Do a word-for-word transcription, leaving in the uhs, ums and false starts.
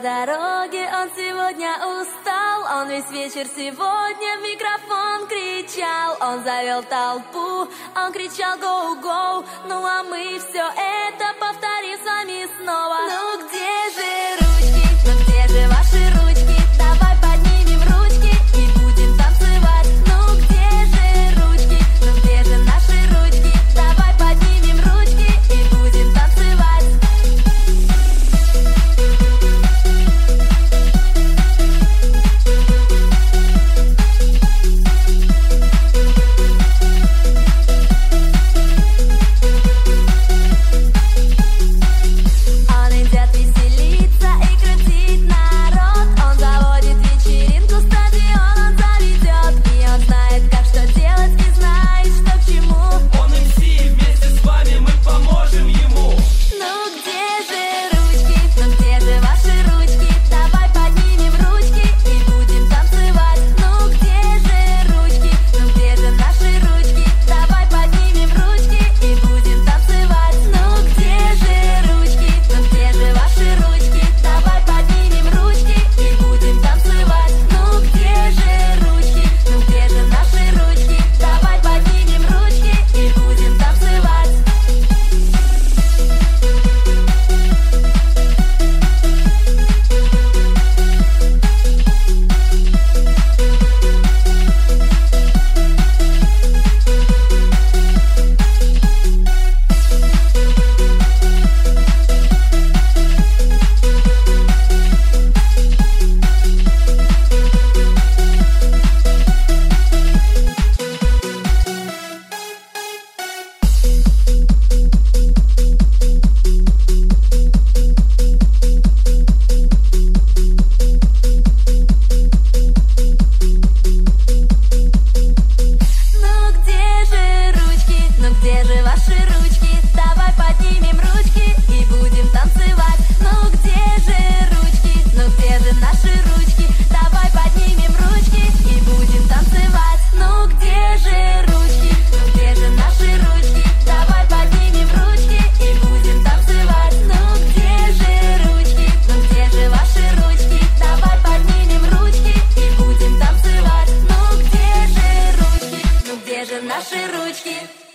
дороге, он сегодня устал. Он весь вечер сегодня в микрофон кричал. Он завел толпу, он кричал «Гоу-гоу». Ну а мы все это повторим с вами снова. Ну где же ручки, ну где же ваши ручки? Давай поднимем ручки и будем танцевать. Ну где же ручки, ну где же наши ручки? Давай поднимем ручки и будем танцевать. Он идет веселиться и крутить народ. Он заводит вечеринку, стадион он заведет. И он знает, как что делать, и знает, что к чему. Он эм си, вместе с вами мы поможем ему. Ну где же ручки, ну где же ваши ручки? Давай поднимем ручки и будем танцевать. Ну где же ручки, ну где же наши ручки? Давай поднимем ручки и будем танцевать. Ну где же ручки, ну где же ваши ручки? Давай поднимем ручки и будем танцевать. Ну где же ручки, ну где же наши ручки? Давай поднимем ручки и будем танцевать. Ну где же ручки, ну где же ваши ручки? Давай поднимем ручки и будем танцевать. Ну где же ручки, ну где же наши ручки? Давай поднимем ручки и будем танцевать. Ну где же ручки, ну где же наши ручки? Давай поднимем ручки и будем танцевать. Ну где же ручки, ну где же ваши ручки? Давай поднимем ручки и будем танцевать. Ну где же ручки, ну где же наши ручки?